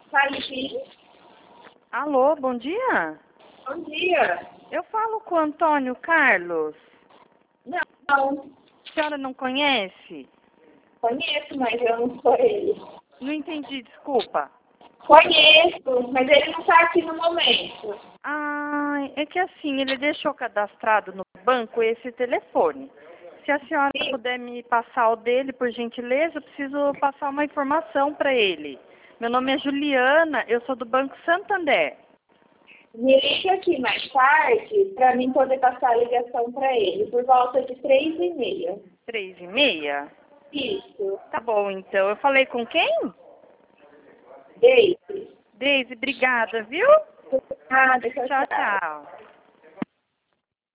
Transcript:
Fale, sim. Alô, bom dia. Bom dia. Eu falo com o Antônio Carlos. Não, A senhora não conhece? conheço, mas eu não sou ele. Não entendi, desculpa. Conheço, mas ele não está aqui no momento. Ah, é que assim, ele deixou cadastrado no banco esse telefone. Se a senhora Sim. puder me passar o dele, por gentileza, eu preciso passar uma informação para ele. Meu nome é Juliana, eu sou do Banco Santander. Me ligue aqui mais tarde para mim poder passar a ligação para ele, por volta de 3h30. 3h30? Isso. Tá bom, então. Eu falei com quem? Beijo. Deise, obrigada, viu? Nada, tchau, Tchau, tchau. tchau.